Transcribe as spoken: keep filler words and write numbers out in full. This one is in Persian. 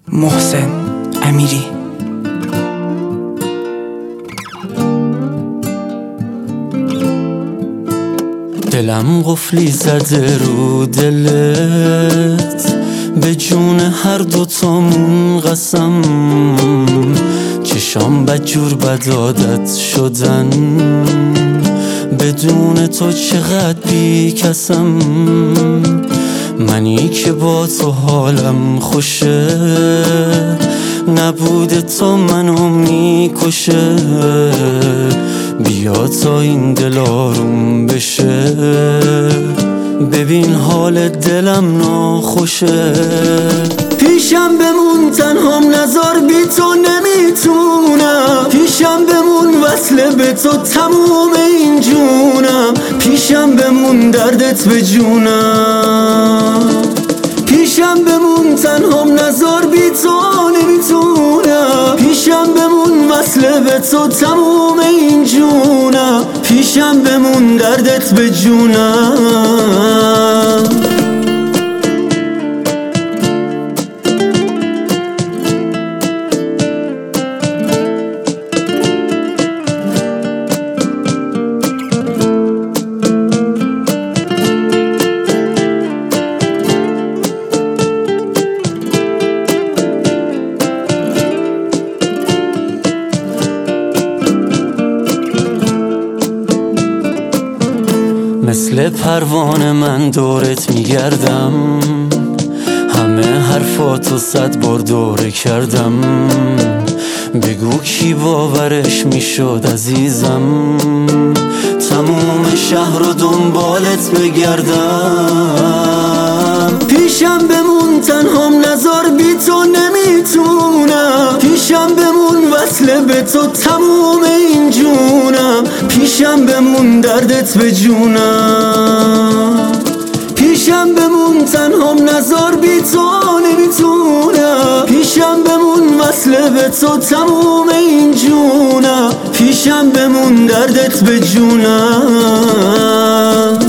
محسن امیری. دلم قفلی زده رو دلت، به جون هر دوتامون قسم. چشام بدجور بد عادت شدن، بدون تو چقدر بی کسم. منی که با تو حالم خوشه، نبود تو منو میکشه. بیا تا این دل آروم بشه، ببین حال دلم ناخوشه. پیشم بمون تنهام نذار، بی تو نمیتونم. پیشم بمون وصله به تو تموم این جونم. پیشم بمون دردت به جونم. پیشم بمون تنهام نذار، بی تو نمیتونم. پیشم بمون وصله به تو تموم این جونم. پیشم بمون دردت به جونم. مثل پروانه من دورت میگردم، همه حرفاتو صد بار دوره کردم. بگو کی باورش میشد عزیزم، تموم شهر رو دنبالت بگردم. پیشم بمون تنهام نذار، بی تو نمیتونم. پیشم بمون وصله به تو تموم این جونم. پیشم بمون دردت به جونم. پیشم بمون تنهام نذار، بی تو نمیتونم. پیشم بمون وصله به تو تموم این جونم. پیشم بمون دردت به جونم.